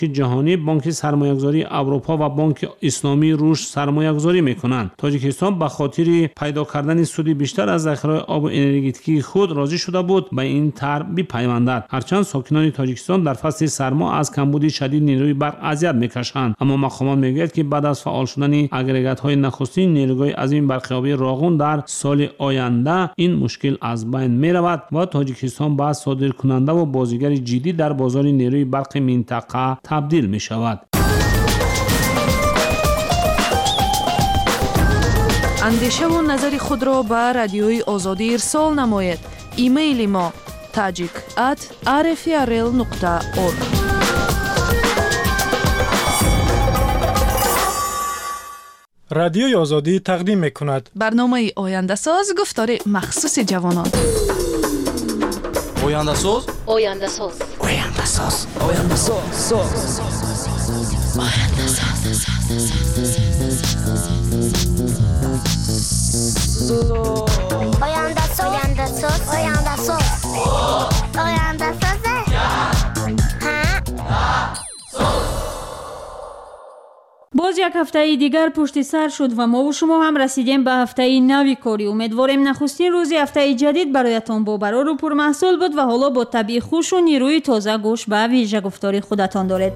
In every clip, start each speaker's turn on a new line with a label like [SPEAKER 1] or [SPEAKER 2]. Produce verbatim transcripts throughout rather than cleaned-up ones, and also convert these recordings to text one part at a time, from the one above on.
[SPEAKER 1] جهانی، بانک سرمایه‌گذاری اروپا و بانک اسلامی رشد سرمایه‌گذاری می‌کنند. تاجیکستان به خاطر پیدا کردن سودی بیشتر از ذخیره آب و انرژتیکی خود راضی شده بود به این طرح بپیوندد. هرچند ساکنان تاجیکستان در فصل سرما از کمبود شدید نیروی برق اذیت می‌کشند، اما مقامات می‌گویند که بعد از فعال شدن اگریگات‌های نخستین نیروگاه عظیم برقیابی راغون در سال آینده این مشکل از بین می‌رود و تاجیکستان به صادرکننده و بازیگر جدی در بازار نیروی برق منطقه تبدیل می‌شود.
[SPEAKER 2] اندیشه و نظر خود را به رادیوی آزادی ارسال نمایید. ایمیل ما tajik at r f r l nokta org.
[SPEAKER 3] رادیوی آزادی تقدیم می‌کند
[SPEAKER 2] برنامه آینده ساز گفتار مخصوص جوانان.
[SPEAKER 4] آینده ساز
[SPEAKER 5] آینده ساز
[SPEAKER 4] آینده ساز آینده ساز آینده ساز
[SPEAKER 5] آینده ساز آینده ساز آینده ساز آینده ساز
[SPEAKER 6] باز یک هفته دیگر پشت سر شد و ما و شما هم رسیدیم به هفته نوی کاری. امیدواریم نخستین روزی هفته جدید برایتان با برار و پرمحصول بود و حالا با طبع خوش و نیروی تازه گوش به ویژه گفتاری خودتان دارید.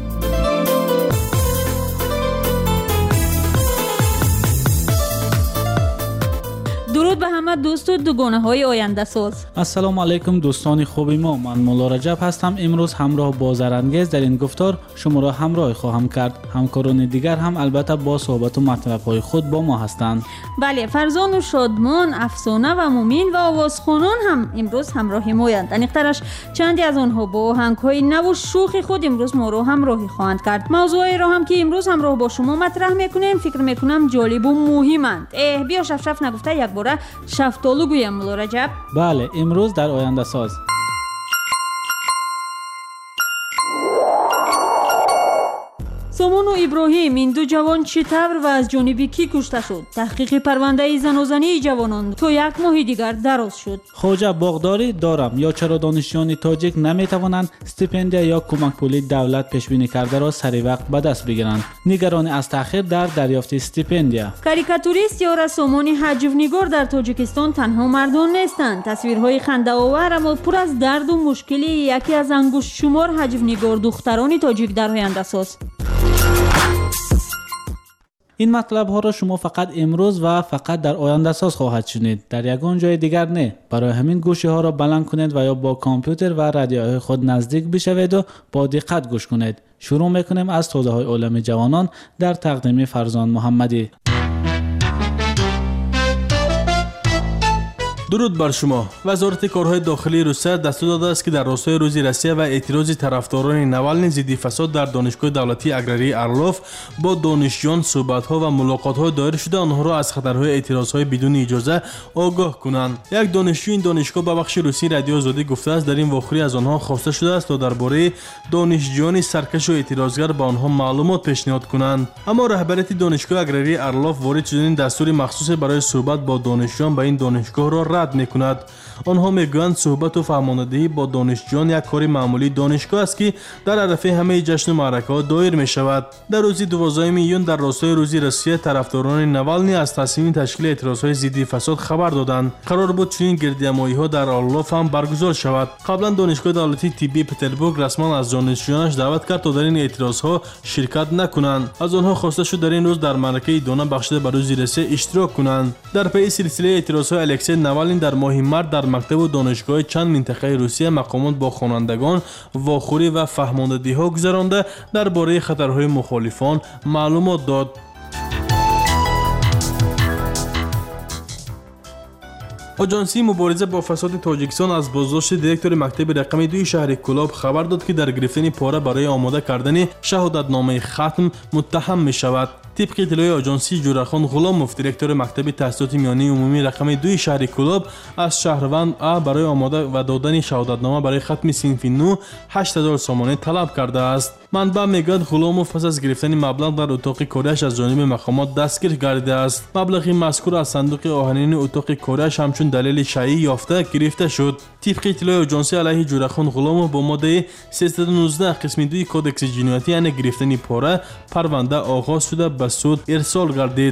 [SPEAKER 6] درود به همه دوست و دوگانه های آینده ساز.
[SPEAKER 7] السلام علیکم دوستان خوبی ما، من مولا رجب هستم. امروز همراه با زرانگیز در این گفتار شما را همراه خواهم کرد. همکاران دیگر هم البته با صحبت و مطلب های خود با ما هستند.
[SPEAKER 6] بله، فرزان و شادمان، افسانه و مومین و آوازخوانان هم امروز همراه ما اند. انیقترش چندی از آنها با آهنگ های نو و شوخ خود امروز ما را همراهی خواهند کرد. موضوعی را هم که امروز همراه با شما مطرح میکنیم فکر میکنم جالب و مهمند. اه بیا شف شف نگفته یک بار شفتالو گویم مولا رجب.
[SPEAKER 7] بله، امروز در آینده ساز
[SPEAKER 6] سامان و ابراهیم، این دو جوان چطور و از جانب کی کشته شد؟ تحقیق پرونده زن و زنی جوانان تا یک ماه دیگر دراز شد.
[SPEAKER 7] خواجه باغداری دارم یا چرا دانشجویان تاجیک نمیتوانند استیپندیا یا کمک پولی دولت پیش بینی کرده را سری وقت به دست بگیرند؟ نگران از تاخیر در دریافت استیپندیا.
[SPEAKER 6] کاریکاتوریست یا رسامان حجونگار در تاجیکستان تنها مردان نیستند. تصویرهای خنده‌آور اما پر از درد و مشکلی یکی از انگشت شمار حجونگار دختران تاجیک در آینده ساز.
[SPEAKER 7] این مطلب ها را شما فقط امروز و فقط در آینده ساز خواهد شنید، در یگان جای دیگر نه. برای همین گوشی ها را بلند کنید و یا با کامپیوتر و رادیوهای خود نزدیک بشوید و با دقت گوش کنید. شروع میکنیم از توضیح های عالم جوانان در تقدیم فرزان محمدی.
[SPEAKER 8] درود بر شما. وزارت کارهای داخلی روسیه دستور داده است که در راستای روزی روسیه و اعتراض طرفداران نوالنی ضد فساد در دانشگاه دولتی اگراری ارلوف با دانشجویان صحبت‌ها و ملاقات‌ها دایر شده آنها را از خطرهای اعتراض‌های بدون اجازه آگاه کنند. یک دانشجوی این دانشگاه به بخش روسی رادیو آزادی گفته است در این واقعه از آنها خواسته شده است تا درباره دانشجویان سرکش و اعتراضگر به آنها معلومات پیشنهاد کنند. اما رهبریت دانشگاه اگراری ارلوف وارد شدن دستور مخصوص برای صحبت با دانشجویان به این دانشگاه را رد می‌کند. آنها میگویند صحبت و فهماندهی با دانشجویان یک کار معمولی دانشگاه است که در عرفه همه جشن و معرکه‌ها دایر می‌شود. در روز دوازدهم ایون در راستای روزی روسیه طرفداران نوالنی از تصمیم تشکیل اعتراض‌های ضد فساد خبر دادند. قرار بود چنین گردهمایی‌ها در آرلوف هم برگزار شود. قبلا دانشگاه دولتی طبی پتربورگ رسما از دانشجویانش دعوت کرد تا در این اعتراض‌ها شرکت نکنند. از آنها خواسته شد در این روز در معرکه دانه بخشیده به روزی روسیه اشتراک کنند. در پی سلسله اعتراض‌های الکسی نوالنی در ماه مارس در مکتب و دانشگاه چند منطقه روسیه مقامات با خوانندگان واخوری و فهماندهی‌ها گذرانده درباره خطرهای مخالفان معلومات داد. آژانسی مبارزه با فساد تاجیکستان از بازداشت دیرکتور مکتب رقم دو شهر کلاب خبر داد که در گرفتن پاره برای آماده کردن شهادتنامه ختم متهم می شود. طبق اطلاع آژانسی جورخان غلاموف دیرکتور مکتب تحصیلات میانی عمومی رقم دو شهر کلاب از شهروند ا برای آماده و دادن شهادتنامه برای ختم صنف نو هشت هزار سامانه طلب کرده است. منبع میگوید غلاموف پس از گرفتن مبلغ در اتاق کاریش از جانب مقامات دستگیر گردیده است. مبلغ مذکور از صندوق آهنین اتاق کاریش همچون دلیل شایع یافته گرفته شد. طبق اطلاع آژانسی علیه جورخان غلاموف با ماده سیصد و نوزده قسم دو کودکس جنایتی یعنی گرفتن پاره پرونده آغاز شده به سود ارسال گردید.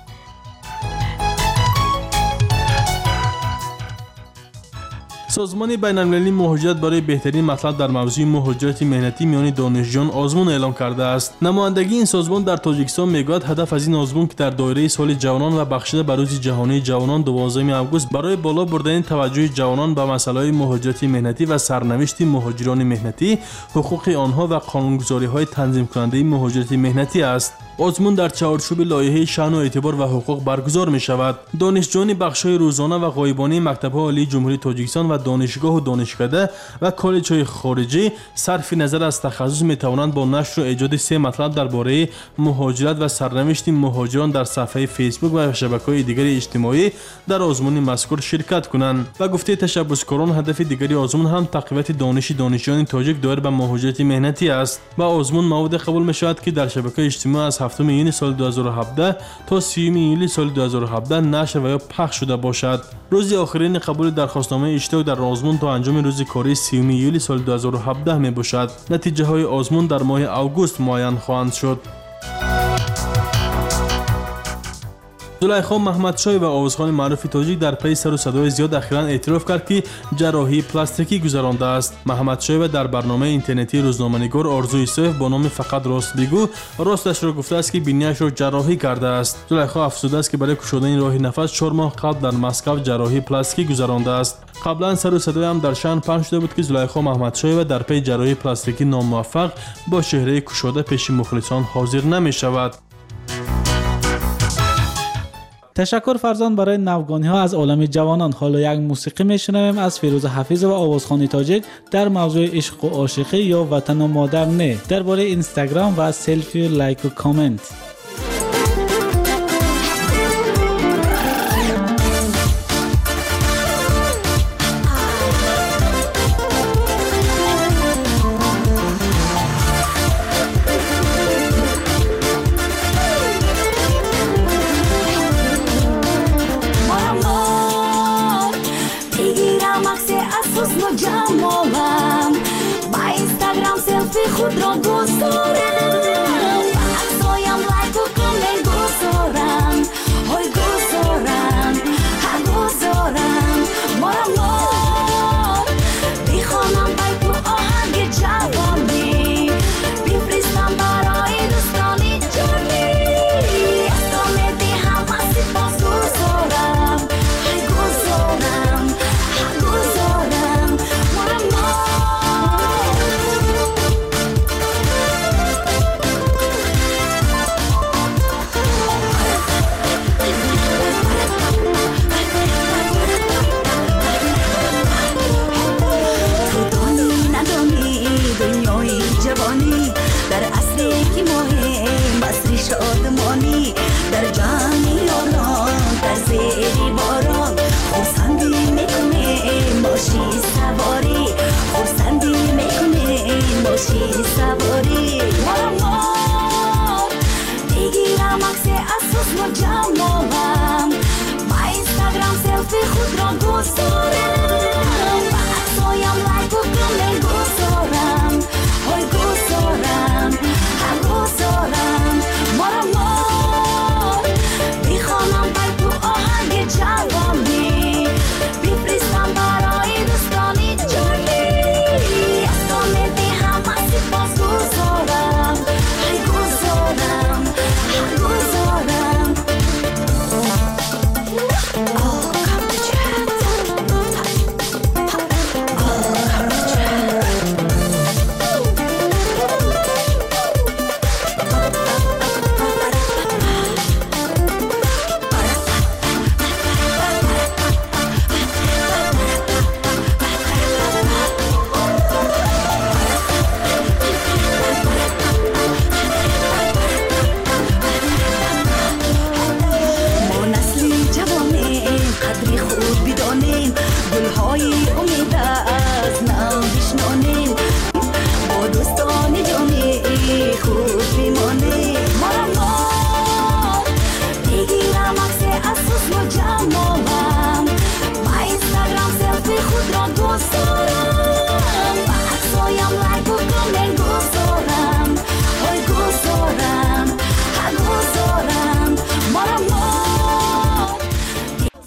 [SPEAKER 8] سازمان بین‌المللی مهاجرت برای بهترین مطلب در موضوع مهاجرت مهنتی میان دانشجویان آزمون اعلام کرده است. نمایندگی این سازمان در تاجیکستان میگوید هدف از این آزمون که در دایره سال جوانان و بخشیده به روز جهانی جوانان دوازدهم آگوست برای بالا بردن توجه جوانان به مسائل مهاجرت مهنتی و سرنوشت مهاجران مهنتی، حقوق آنها و قانونگذاری‌های تنظیم کننده مهاجرت مهنتی است. آزمون در چارچوب لایحه شأن و اعتبار و حقوق برگزار می شود. دانشجویان بخش‌های روزانه و غایبانه مکتب‌های عالی جمهوری تاجیکستان و دانشگاه و دانشکده و کالج‌های خارجی صرف نظر از تخصص می توانند با نشر و ایجاد سه مطلب درباره مهاجرت و سرنوشت مهاجران در صفحه فیسبوک و شبکه‌های دیگر اجتماعی در آزمون مذکور شرکت کنند. و گفته تشبثکاران هدف دیگری آزمون هم تقویت دانش دانشجویان تاجیک دایر به مهاجرت مهنتی است. و آزمون مواد قبول می شود که در شبکه‌های اجتماعی از هفتم یونیو سال دو هزار و هفده تا سیوم یولی سال دو هزار و هفده نشر و یا پخش شده باشد. روز آخرین قبول درخواستنامه اشتراک در آزمون تا انجام روز کاری سیوم یولی سال دو هزار و هفده می باشد. نتیجه های آزمون در ماه اوگوست معین خواهند شد. زلیخا محمدشاه و آوازخوان معروف تاجیک در پی سر و صدای زیاد اخیراً اعتراف کرد که جراحی پلاستیکی گذرانده است. محمدشاه در برنامه اینترنتی روزنامه‌نگار آرزو یوسف با نام فقط راست بگو راستش را گفته است که بینیش را جراحی کرده است. زلیخا افزوده است که برای گشودن راه نفس چهار ماه قبل در مسکو جراحی پلاستیکی گذرانده است. قبلا سر و صدای هم در شأن پخش شده بود که زلیخا محمدشاه در پی جراحی پلاستیکی ناموفق با چهره گشوده پیش مخلصان حاضر نمی‌شود.
[SPEAKER 7] تشکر فرزان برای نوگانی ها از عالم جوانان. حالا یک موسیقی میشنویم از فیروز حفیظ و آوازخوانی تاجیک در موضوع عشق و عاشقی یا وطن و مادر نه، درباره اینستاگرام و سلفی و لایک و کامنت.
[SPEAKER 9] خود را گذارم عکسایم لایک و کامنت گذارم های گذارم ها گذارم مارم مار بیخوانم بیت و آهنگ جوانی بفرستم برای دوستانی جانی استانه دی همه سپاس گذارم های گذارم ها گذارم مارم مار در اصلی که مهم بسری شادمانی در جانی آنان در زیری باران خورسندی میکنه باشی سواری خورسندی میکنه باشی سواری مارمار بگیرم عکس اساس و جمالم با اینستاگرام سلفی خود را گذارم با عکسایم لایک و کامنت گذارم های گذارم هم گذارم مارم مار بیخوانم بیت و آهنگ جوانی بفرستم برای دوستانی جانی استانه دی همه سپاس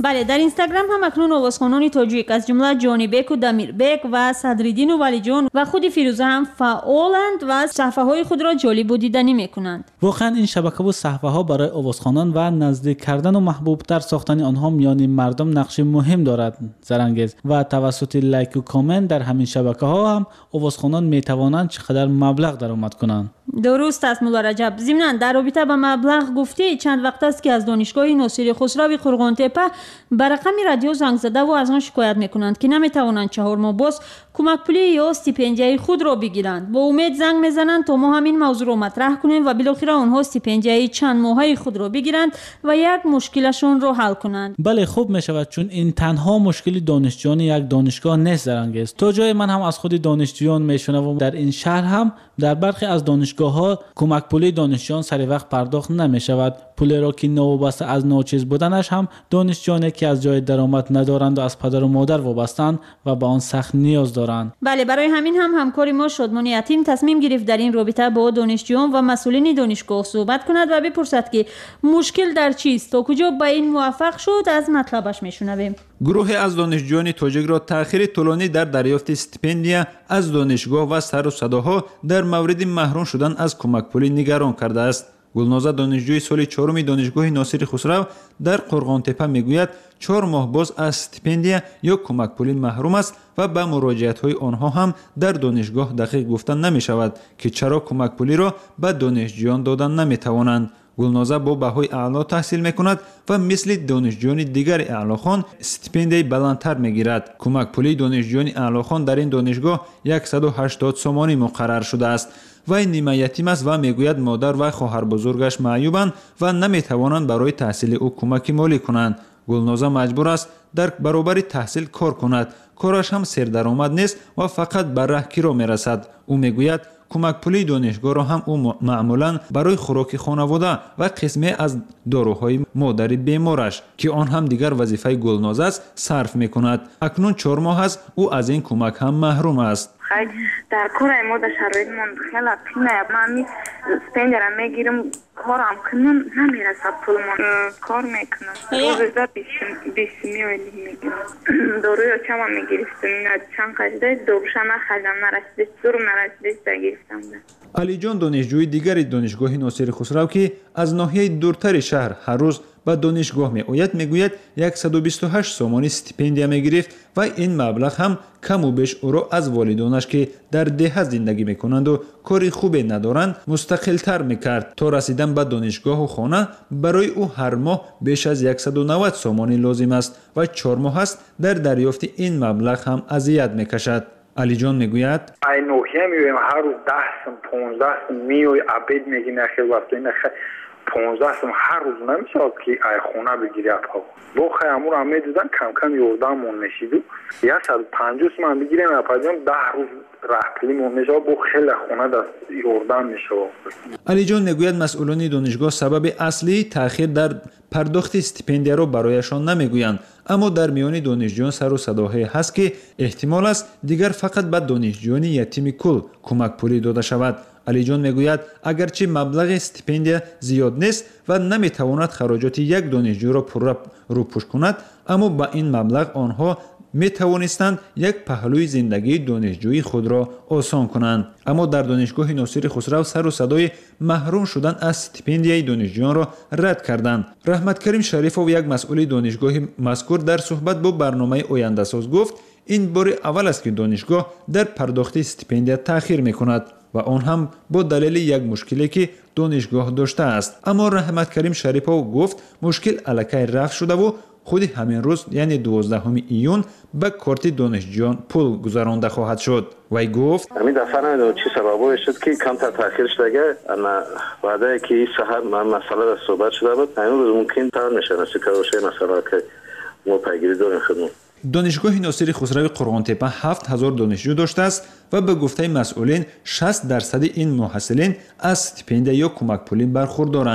[SPEAKER 6] بله، در اینستاگرام هم اکنون آوازخوانان تاجیک از جمله جانی بیک و دمیر بیک و صدریدین و ولی جان و خود فیروزه هم فعالند و صفحه های خود را جالب و دیدنی میکنند.
[SPEAKER 7] واقعا این شبکه و صفحه ها برای آوازخوانان و نزدیک کردن و محبوب تر ساختن آنها میان مردم نقش مهم دارد زرانگیز و توسط لایک و کامنت در همین شبکه ها هم آوازخوانان میتوانند چقدر مبلغ درآمد کنند.
[SPEAKER 6] درست است مولا رجب. ضمناً در رابطه با مبلغ گفتی چند وقت است که از دانشگاه ناصر خسرو قرغان تپه به رقم رادیو زنگ زده و از آن شکایت میکنند که نمیتوانند چهار ماه باز کمک پولی یا استیپندیای خود را بگیرند. با امید زنگ میزنند تا ما همین موضوع را مطرح کنیم و بالاخره آنها استیپندیای چند ماهه خود را بگیرند و یک مشکلشون را حل کنند.
[SPEAKER 7] بله خوب میشود، چون این تنها مشکلی دانشجویان یک دانشگاه نیست زرانگیز. تا جای من هم از خود دانشجویان میشنوم در این شهر هم در برخی از دانشگاه ها کمک پولی دانشجویان سر وقت پرداخت نمی شود. پولی را که نوابسته از ناچیز بودنش هم دانشجویانی که از جای درآمد ندارند و از پدر و مادر وابستند و به آن سخت نیاز دارند.
[SPEAKER 6] بله، برای همین هم همکار ما شادمان یتیم تصمیم گرفت در این رابطه با دانشجویان و مسئولین دانشگاه صحبت کند و بپرسد که مشکل در چیست. تا کجا به این موفق شد از مطلبش میشنویم.
[SPEAKER 10] گروهی از دانشجویان تاجیک را تأخیر طولانی در دریافت استیپندیا از دانشگاه و سر و صداها در مورد محروم شدن از کمک پولی نگران کرده است. گلنازه دانشجوی سال چهارم دانشگاه ناصر خسرو در قرغان تپه میگوید چهار ماه باز از استیپندیا یا کمک پولی محروم است و به مراجعت های آنها هم در دانشگاه دقیق گفتن نمی شود که چرا کمک پولی را به دانشجویان دادن نمی توانند. گلنازه با بهای اعلا تحصیل میکند و مثل دانشجویان دیگر اعلاخوان استیپندیای بلندتر میگیرد. کمک پولی دانشجویان اعلاخوان در این دانشگاه صد و هشتاد سومانی مقرر شده است. وی نیمه یتیم است و میگوید مادر و خواهر بزرگش معیوبند و نمیتوانند برای تحصیل او کمک مالی کنند. گلنازه مجبور است در برابر تحصیل کار کند. کارش هم سردرآمد نیست و فقط بر رهگیرا میرسد. او میگوید کمک پولی دانشگاه را هم او معمولا برای خوراک خانواده و قسمی از داروهای مادر بیمارش که آن هم دیگر وظیفه گلنازه است صرف میکند. اکنون چهار ماه است او از این کمک هم محروم است.
[SPEAKER 11] خیلی در کار ما در شرایط من خیلی پینه من می سپندرم میگیرم کارم کنم نمیرسد پول من کار میکنم روزه بیست میلیون میگیرم داروی رو چما میگرفتم چند قجده داروشم نخریدم نرسیده دارم نرسیده گرفتم.
[SPEAKER 10] علی جان دانشجوی دیگری دانشگاه ناصر خسرو که از ناحیه دورتر شهر هر روز به دانشگاه می آید میگوید صد و بیست و هشت سومانی استیپندیا میگرفت و این مبلغ هم کم و بیش او را از والدانش که در دهه زندگی میکنند و کاری خوبی ندارند مستقل تر میکرد. تا رسیدن به دانشگاه و خانه برای او هر ماه بیش از صد و نود سومانی لازم است و چهار ماه است در دریافت این مبلغ هم اذیت میکشد. علی جان میگوید
[SPEAKER 12] ای نوحیه میویم هر روز ده سم پانزده سم میوی عبید میگیم اخیر وقت این اخیر پانزده سم هر روز نمیشود که ای خونه بگیری اپا با خیامور هم میدیدن کم کم یوردن مون نشیدو صد و پنجاه سم هم بگیریم اپا جان ده روز رهپلی مون میشود با خیلی خونه دست یوردن میشود.
[SPEAKER 10] علی جان میگوید مسئولان دانشگاه سبب اصلی تأخیر در پرداخت استیپندیا را برایشان نمیگویند، اما در میان دانشجویان سر و صداهایی هست که احتمال است دیگر فقط به دانشجویان یتیم کل کمک پولی داده شود. علی جان میگوید اگرچه مبلغ استیپندیا زیاد نیست و نمیتواند خراجات یک دانشجو را پر روپوش کند، اما با این مبلغ آنها می توانستند یک پهلوی زندگی دانشجویی خود را آسان کنند. اما در دانشگاه ناصر خسرو سر و صدای محروم شدن از استیپندیای دانشجویان را رد کردند. رحمت کریم شریفov یک مسئول دانشگاه مذکور در صحبت با برنامه آینده ساز گفت این بار اول است که دانشگاه در پرداخت استیپندیا تأخیر می کند و آن هم با دلیل یک مشکلی که دانشگاه داشته است. اما رحمت کریم شریفov گفت مشکل الکی رفع شده و خود همین روز یعنی دوازدهم ایون به کارت دانشجویان پول گذرانده خواهد شد. وی گفت
[SPEAKER 13] همین دفعه نمیدونم چی سببه شد که کم تا تاخیر شده. اما بعد که این سحر من مسئله را صحبت شده بود همین روز ممکن تر میشه نسی که روشه مسئله که ما پیگیری داریم خدمت.
[SPEAKER 10] دانشگاه ناصر خسرو قرغان تپه هفت هزار دانشجو داشته است و به گفته مسئولین شصت درصد این محصلین از استیپندیا یا کمک پولی برخوردارند.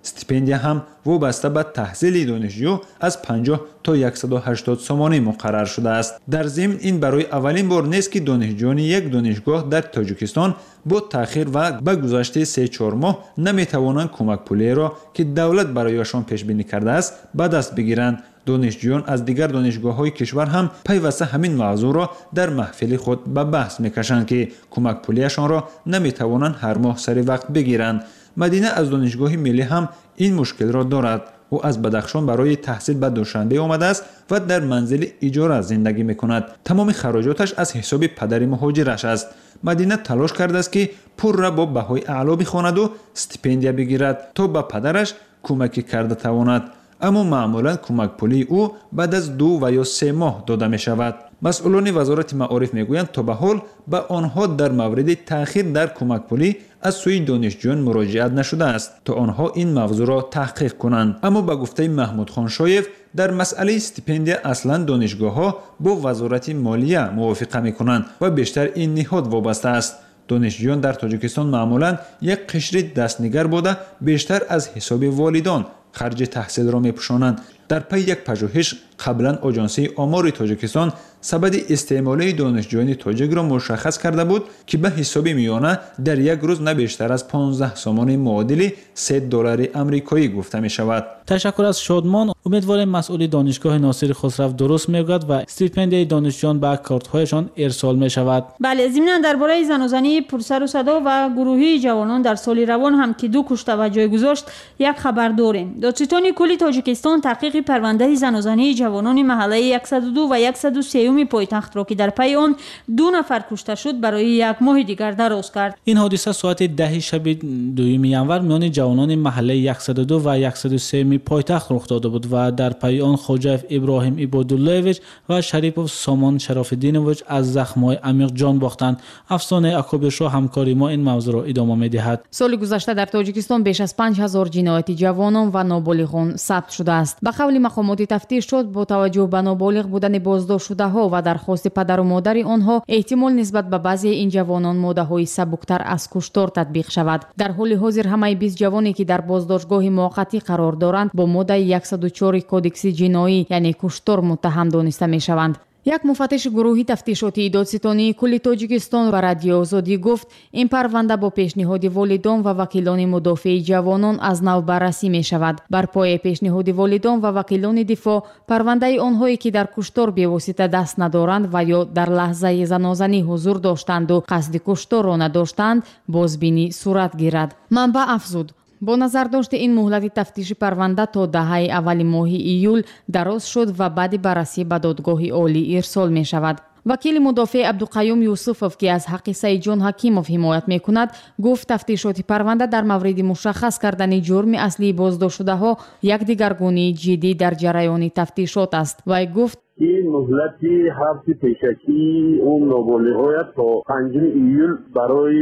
[SPEAKER 10] стипендия ҳам вобаста ба таҳсили донишҷӯ аз панҷоҳ то яксаду ҳаштод сомонӣ муқаррар шудааст. дар зимн ин барои аввалин бор нест ки донишҷӯёни як донишгоҳ дар тоҷикистон бо таъхир ва ба гузашти се чор моҳ наметавонанд кӯмакпулиеро ки давлат барояшон пешбинӣ кардааст ба даст бигиранд. донишҷӯён аз дигар донишгоҳҳои кишвар ҳам пайваста ҳамин мавзӯъро дар маҳфили худ ба баҳс мекашанд ки кӯмакпулияшонро наметавонанд ҳар моҳ сари вақт бигиранд. мадина аз донишгоҳи миллӣ ҳам ин мушкилро дорад. ӯ аз бадахшон барои таҳсил ба душанбе омадааст ва дар манзили иҷора зиндагӣ мекунад. тамоми хароҷоташ аз ҳисоби падари муҳоҷираш аст. мадина талош кардааст ки пурра бо баҳои аъло бихонаду стипендия бигирад то ба падараш кӯмакӣ карда тавонад. аммо маъмулан кӯмакпулии ӯ баъд аз ду ва ё се моҳ дода мешавад. масъулони вазорати маориф мегӯянд то ба ҳол ба онҳо дар мавриди таъхир дар кӯмакпулӣ аз сӯи донишҷӯён муроҷиат нашудааст то онҳо ин мавзӯъро таҳқиқ кунанд. аммо ба гуфтаи маҳмудхон шоев дар масъалаи стипендия аслан донишгоҳҳо бо вазорати молия мувофиқа мекунанд ва бештар ин ниҳод вобаста аст. донишҷӯён дар тоҷикистон маъмулан як қишри дастнигар бода бештар аз ҳисоби волидон харҷи таҳсилро мепӯшонанд. дар пай як пажӯҳиш қаблан оҷонсии омори тоҷикистон сабаби истеъмолии донишҷӯёни тоҷикро мушаххас карда буд ки ба ҳисоби миёна дар як рӯз на бештар аз понздаҳ сомони муодили се доллари амрикоӣ гуфта мешавад.
[SPEAKER 7] ташаккур аз шодмон. умедворем масъули донишгоҳи носири хусрав дуруст мегӯяд ва стипендияи донишҷӯён ба кортҳояшон ирсол мешавад.
[SPEAKER 6] бале зимнан дар бораи занозании пурсару садо ва гурӯҳии ҷавонон дар соли равон ҳам ки ду кушта ва ҷойгузошт як хабар дорем. додситони кулли тоҷикистон таҳқиқи парвандаи занозании ҷавонони маҳаллаи яксаду ду ва яксаду сеюми пойтахтро ки дар пайи он ду нафар кушта шуд барои як моҳи дигар дароз кард.
[SPEAKER 7] ин ҳодиса соати даҳи шаби дуюми январ миёни ҷавонони маҳаллаи яксаду ду ва яксаду сеюми пойтахт рух дода буд ва дар пайи он хоҷаев иброҳим ибодуллоевич ва шарипов сомон шарофиддинович аз захмҳои амиқ ҷон бохтанд. афсонаи акобиршо ҳамкори мо ин мавзӯъро идома медиҳад.
[SPEAKER 14] соли гузашта дар тоҷикистон беш аз панҷ ҳазор ҷинояти ҷавонон ва ноболиғон сабт шудааст. ба қавли мақомоти тафтишот бо таваҷҷӯҳ ба ноболиғ будани боздоштшудаҳо ва дархости падару модари онҳо эҳтимол нисбат ба баъзеи ин ҷавонон моддаҳои сабуктар аз куштор татбиқ шавад. дар ҳоли ҳозир ҳамаи бист ҷавоне ки дар боздоштгоҳи муваққатӣ қарор доранд бо моддаи яксаду чор кодекси ҷиноӣ яъне куштор муттаҳам дониста мешаванд. як муфаттиши гурӯҳи тафтишотии додситонии кулли тоҷикистон ба радиои озодӣ гуфт ин парванда бо пешниҳоди волидон ва вакилони мудофиаи ҷавонон аз нав баррасӣ мешавад. бар пояи пешниҳоди волидон ва вакилони дифоъ парвандаи онҳое ки дар куштор бевосита даст надоранд ва ё дар лаҳзаи занозанӣ ҳузур доштанду қасди кушторро надоштанд бозбинӣ сурат гирад. манбаъ афзуд бо назардошти ин муҳлати тафтиши парванда то даҳаи аввали моҳи июл дароз шуд ва баъди баррасӣ ба додгоҳи олӣ ирсол мешавад. вакили мудофиъ абдуқайюм юсуфов ки аз ҳаққи саидҷон ҳакимов ҳимоят мекунад гуфт тафтишоти парванда дар мавриди мушаххас кардани ҷурми аслии боздоштшудаҳо як дигаргунии ҷиддӣ дар ҷараёни тафтишот аст. вай гуфт
[SPEAKER 15] این مهلتی هفت پیشکی اون نابالغ‌ها تا پنجم ایول برای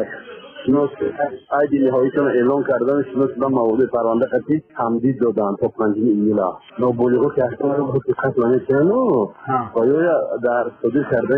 [SPEAKER 15] شناس عید نهاییشان اعلام کردن شناس به موارد پرونده قطعی تمدید دادن تا پنجم ایول. نابالغ‌ها که احتمال رو به قتل نمی‌کنن و یا در صدور کردن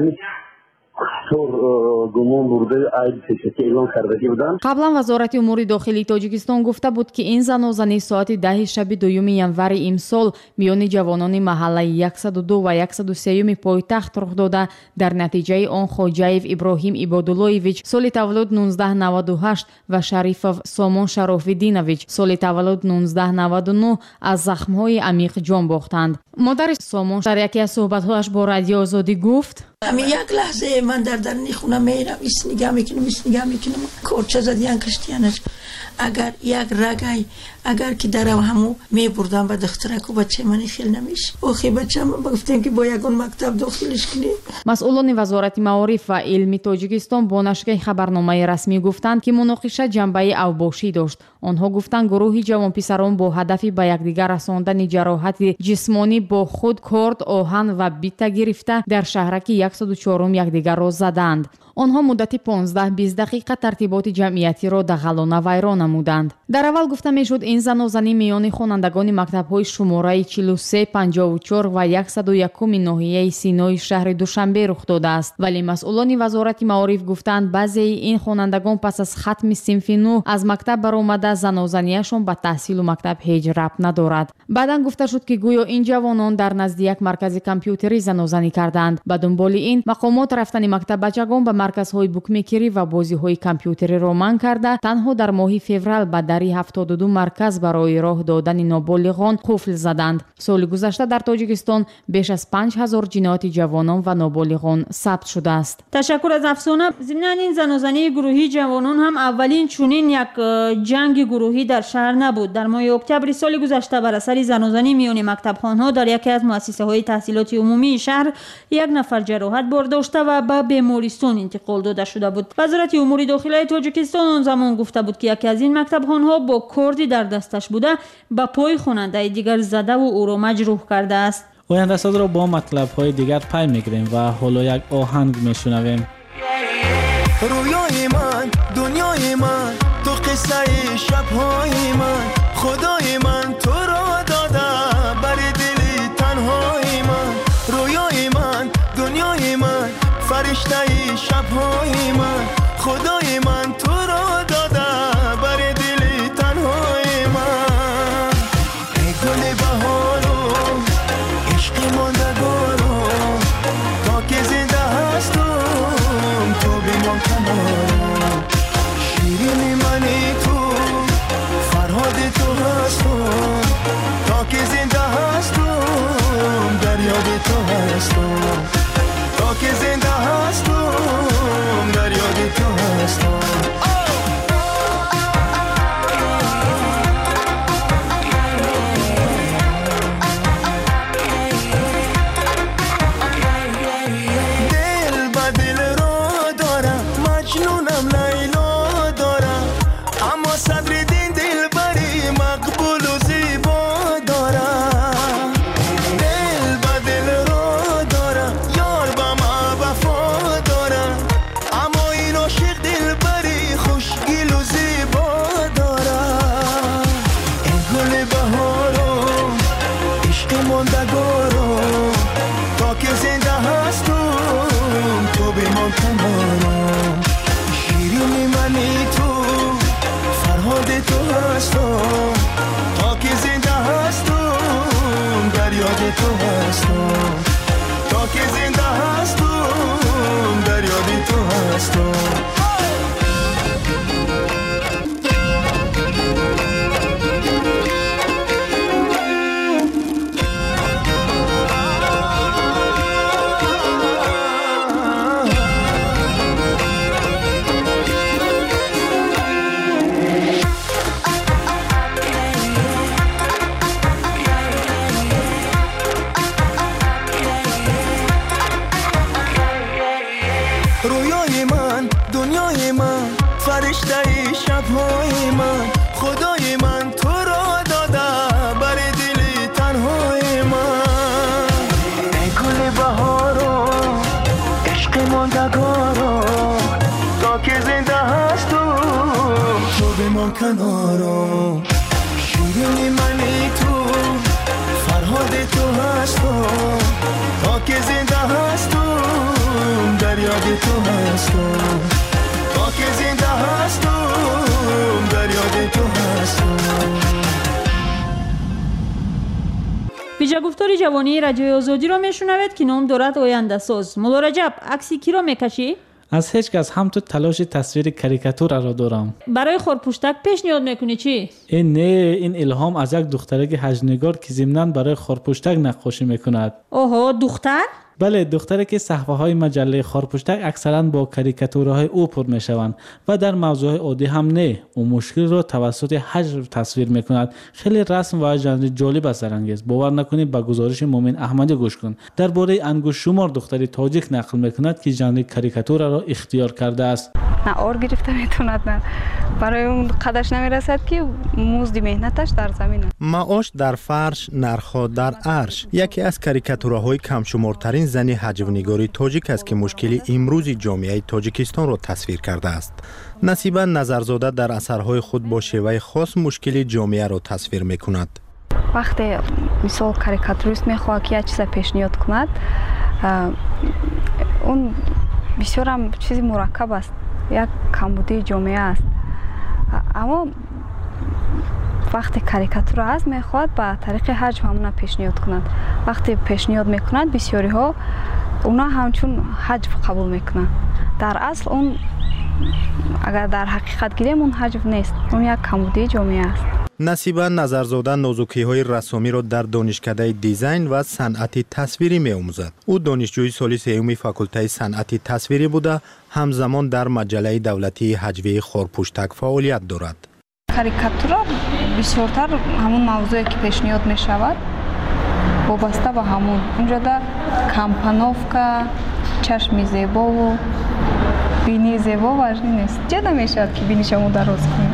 [SPEAKER 15] شور گمان برده عید پیشکی اعلام کردگی بودن.
[SPEAKER 14] قبلا وزارت امور داخلی تاجیکستان گفته بود که این زنازنی ساعت ده شب دوم ینور امسال میان جوانان محله صد و دو و صد و سه پایتخت رخ داده. در نتیجه آن خوجایف ابراهیم عبادالله‌ویچ سال تولد نوزده نود و هشت و شریفов سامان شراف‌الدینویچ سال تولد نوزده نود و نه از زخم‌های عمیق جان باختند. مادر سامان در یکی از صحبت‌هایش با رادیو آزادی گفت
[SPEAKER 16] همین یک لحظه من در درون خونه میرم ایست نگاه میکنم ایست نگاه میکنم کورچه زدیان کشتیانش اگر یک رگای اگر که در همو میبردم به دخترک و بچه من خیلی نمیشه اوخی بچه من گفتم که با یگون مکتب داخلش کنیم.
[SPEAKER 14] مسئولان وزارت معارف و علم تاجیکستان با نشر خبرنامه رسمی گفتند که مناقشه جنبه اوباشی داشت. آنها گفتند گروهی جوانپسران با هدف به یکدیگر رساندن جراحت جسمانی با خود کرد آهن و بیته گرفته در شهرک صد و چهار یکدیگر را زدند. онҳо муддати понздаҳ бист дақиқа тартиботи ҷамъиятиро дағалона вайрон намуданд. дар аввал гуфта мешуд ин занозанӣ миёни хонандагони мактабҳои шумораи чилу се панҷову чор ва яксаду якуми ноҳияи синои шаҳри душанбе рух додааст, вале масъулони вазорати маориф гуфтанд баъзеи ин хонандагон пас аз хатми синфи нӯҳ аз мактаб баромада занозанияшон ба таҳсилу мактаб ҳеҷ рабт надорад. баъдан гуфта шуд ки гӯё ин ҷавонон дар назди як маркази компютерӣ занозанӣ карданд. ба дунболи ин мақомот рафтани мактаббачагон ба марказҳои букмекерӣ ва бозиҳои компютериро манъ карда, танҳо дар моҳи феврал ба дари ҳафтоду ду марказ барои роҳ додани ноболиғон қуфл заданд. соли гузашта дар тоҷикистон беш аз панҷ ҳазор ҷинояти ҷавонон ва ноболиғон сабт шудааст.
[SPEAKER 6] ташаккур аз афсона. зимнан ин занозании гурӯҳии ҷавонон ҳам аввалин чунин як ҷанги гурӯҳӣ дар шаҳр набуд. дар моҳи октябри соли гузашта бар асари занозанӣ миёни мактабхонҳо дар яке аз муассисаҳои таҳсилоти умумии шаҳр як нафар ҷароҳат бордошта ва ба бемористон интиқол дода шуда буд. вазорати умури дохилаи тоҷикистон он замон гуфта буд ки яке аз ин мактабхонҳо бо корди дар дасташ буда ба пои хонандаи дигар задаву ӯро маҷрӯҳ кардааст.
[SPEAKER 7] ояндасозро бо матлабҳои дигар пай мегирем ва ҳоло як оҳанг мешунавем.
[SPEAKER 17] رویای من دنیای من تو قصه شبهای من خدای من تو را داده بر دل تنهای من رویای من دنیای من فرشته شبهای من خدای من تو را داده بر دل تنهای من ای گل بهارو عشق ماندگارو تا که زنده هستم تو بمان کنارم شیرین منی تو فرهاد تو هستم تا که زنده هستم در یاد تو هستم تا که زنده هستم در یاد تو هستم. کنارم شیرین منی تو فرهاد تو هستم تا که زنده هستم در یاد تو هستم تا که زنده هستم در یاد تو هستم.
[SPEAKER 6] ویژه گفتار جوانی رادیوی آزادی را میشنوید که نام دارد آینده ساز. مولا رجب عکسی کی را میکشی؟
[SPEAKER 7] از هیچ کس، هم تو تلاش تصویر کاریکاتور را دارم.
[SPEAKER 6] برای خورپوشتک پیشنهاد میکنی چی؟
[SPEAKER 7] این نه، این الهام از یک دخترک هجنگار که ضمناً برای خورپوشتک نقاشی میکند.
[SPEAKER 6] اوه، دختر؟
[SPEAKER 7] بله، دختری که صفحه‌های مجله خورپوشتک اکثراً با کاریکاتورهای او پر میشوند و در موضوع عادی هم نه، او مشکل را توسط حجم تصویر میکند. خیلی رسم و ژانر جالب است. انگیز باور نکنید. با گزارش مومن احمدی گوش کن. درباره انگشت شمار دختری تاجیک نقل میکند که ژانر کاریکاتور را اختیار کرده است.
[SPEAKER 18] نه آر گرفته میتوند، نه برای اون قدش نمیرسد که مزد مهنتش در زمین است.
[SPEAKER 19] معاش در فرش، نرخ‌ها در عرش. یکی از کاریکاتورهای کم شمارترین زن حجونگاری تاجیک است که مشکل امروزی جامعه تاجیکستان را تصویر کرده است. نصیبه نظرزاده در اثرهای خود با شیوه خاص مشکل جامعه را تصویر میکند.
[SPEAKER 18] وقتی مثال کاریکاتوریست میخواد که یک چیز پیشنهاد کند، اون بسیار هم چیزی مرکب است، یک کمبودی جامعه است. اما وقتی کاریکاتور است میخواد با طریق حجم همون پیشنهاد کند. وقتی پیشنهاد میکند بسیاری ها اونا همچون حجم قبول میکنند. در اصل اون اگر در حقیقت گیریم اون حجم نیست، اون یک کمبودی جامعه است.
[SPEAKER 19] نصیبه نظرزاده نازکی های رسامی را در دانشکده دیزاین و صنعت تصویری می آموزد. او دانشجوی سال سوم فاکولته صنعت تصویری بوده، همزمان در مجله دولتی هجوی خارپشتک فعالیت دارد.
[SPEAKER 18] کاریکاتورا بسیارتر همون موضوعی که پیشنهاد می شود وابسته به همون. اونجا در کمپانوفکا، چشم زیبا و بینی زیبا واجد نیست. جدا می شود که بینی شما درست کنید.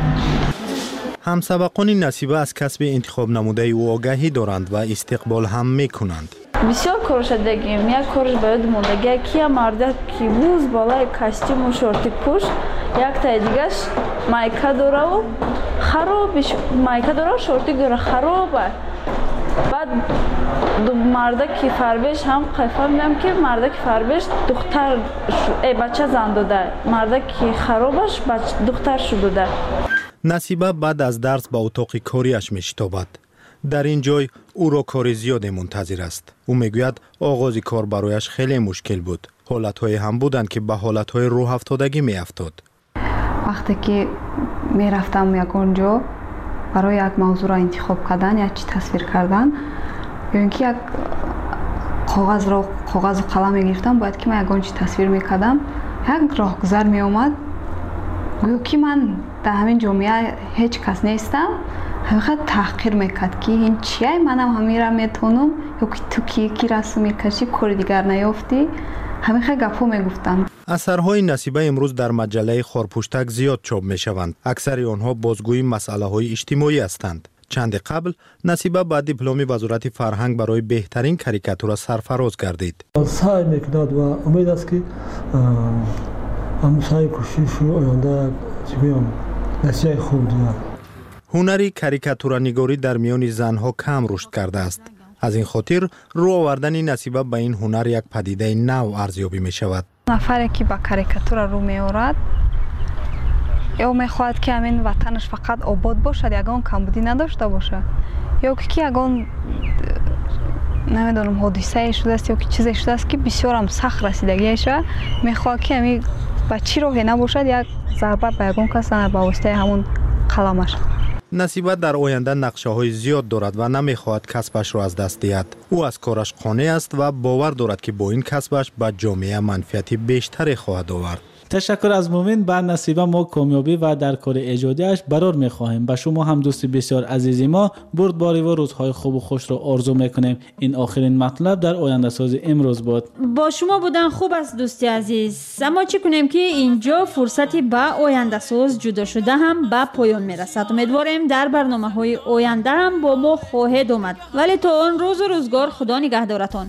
[SPEAKER 19] همسبقان نصیبه از کسب انتخاب نموده او آگاهی دارند و استقبال هم می کنند.
[SPEAKER 20] بسیار کارش داریم. یک کارش باید موندگی کیا مرده کی بوز بالای کاستیم و شورتی پوش، یک تا دیگهش مایکا داره و خرابش مایکا داره شورتی داره خرابه. بعد دو مرده کی فربش هم قیفه میدم که مرده کی فربش دختر ای بچه زن داده، مرده کی خرابش بچه دختر شده.
[SPEAKER 19] نصیبه بعد از درس به اتاق کاریش میشتابد. در این جای او را کار زیاد منتظر است. او میگوید آغاز کار برایش خیلی مشکل بود. حالت‌های هم بودند که به حالت‌های روح افتادگی میافتاد.
[SPEAKER 18] وقتی که میرفتم یک اونجا برای یک موضوع را انتخاب کردن یا چی تصویر کردن، یا اینکه یک کاغذ را کاغذ و قلم میگرفتم، باید که من یک چی تصویر میکردم، یک راهگذر میومد گویا که من در همین جامعه هیچ کس نیستم، همه تحقیر میکرد که این چیه، منم همین را میتونم، یا که تو کی کی رسم میکشی کار دیگر نیافتی، همه خیلی گپو میگفتن.
[SPEAKER 19] اثرهای نصیبه امروز در مجله خارپشتک زیاد چاپ میشوند. اکثر آنها بازگوی مسئله های اجتماعی هستند. چند قبل نصیبه با دیپلم وزارت فرهنگ برای بهترین کاریکاتور سرفراز گردید.
[SPEAKER 21] سعی میکند و امید است که هم سعی کوشش و آینده چی بیام نتیجه خوب دارد.
[SPEAKER 19] هنری کاریکاتورنگاری در میان زنها کم رشد کرده است. از این خاطر رو آوردن نصیبه به این هنر یک پدیده نو ارزیابی می شود.
[SPEAKER 18] نفری که با کاریکاتور رو می آورد یا می خواهد که همین وطنش فقط آباد باشد، یگان کمبودی نداشته باشد، یا که یگان نمیدونم حادثه شده است یا که چیزی شده است که بسیار هم سخت رسیدگیش می خواهد که همین با چی راهی نباشد، یک ضربه به یگان کس با واسطه همون قلمش.
[SPEAKER 19] نصیبه در آینده نقشه های زیاد دارد و نمیخواهد کسبش را از دست دهد. او از کارش قانع است و باور دارد که با این کسبش به جامعه منفعت بیشتری خواهد آورد.
[SPEAKER 7] تشکر از مومن. به نصیبه ما کامیابی و در کار ایجادیش برار میخواهیم. به شما هم دوستی بسیار عزیزی ما بردباری و روزهای خوب و خوش را آرزو میکنیم. این آخرین مطلب در آینده ساز امروز بود.
[SPEAKER 6] با شما بودن خوب است دوستی عزیز. اما چی کنیم که اینجا فرصتی به آینده ساز جدا شده هم به پایان میرسد. امیدواریم در برنامه های آینده هم با ما خواهید اومد. ولی تا اون روز و روزگار خدا نگهدارتان.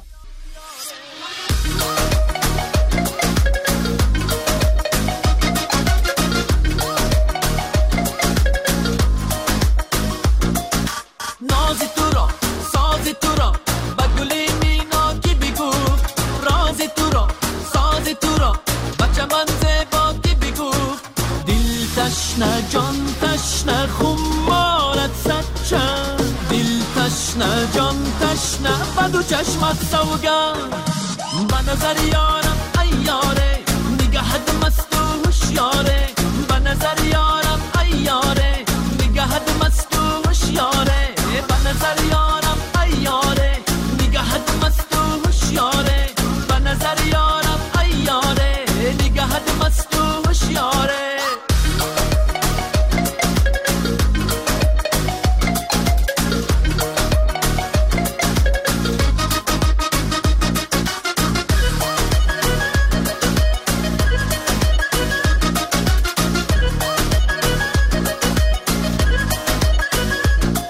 [SPEAKER 22] تشنه جان تشنه خمارت صد چند، دل تشنه جان تشنه بدو چشمت سوگند، به نظر یارم ایاره نگهت مست و هوشیاره، به نظر یارم ایاره نگهت مست و هوشیاره، به نظر یارم ایاره نگهت مست و هوشیاره، به نظر یارم ایاره نگهت مست و هوشیاره.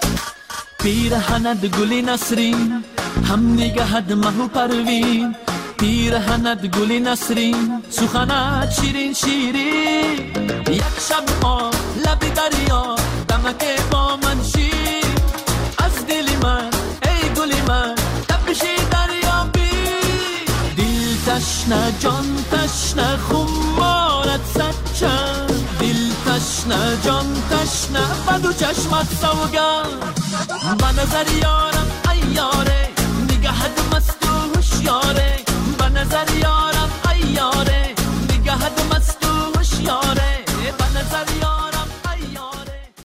[SPEAKER 22] پیرهنت گلی نسرین هم نگهد مهو پروین، پیرهنت گلی نسرین سخنت شیرین شیرین یک شب ما لب دریا دمک با من شیر از دل من ای گلی من تپشی دریا بی دل تشنه جان تشنه خمارت صد چند دل تشنه جان تشنه بدو چشمت سوگند به نظر یارم ای یاره نگهت مست و هوشیاره به نظر یارم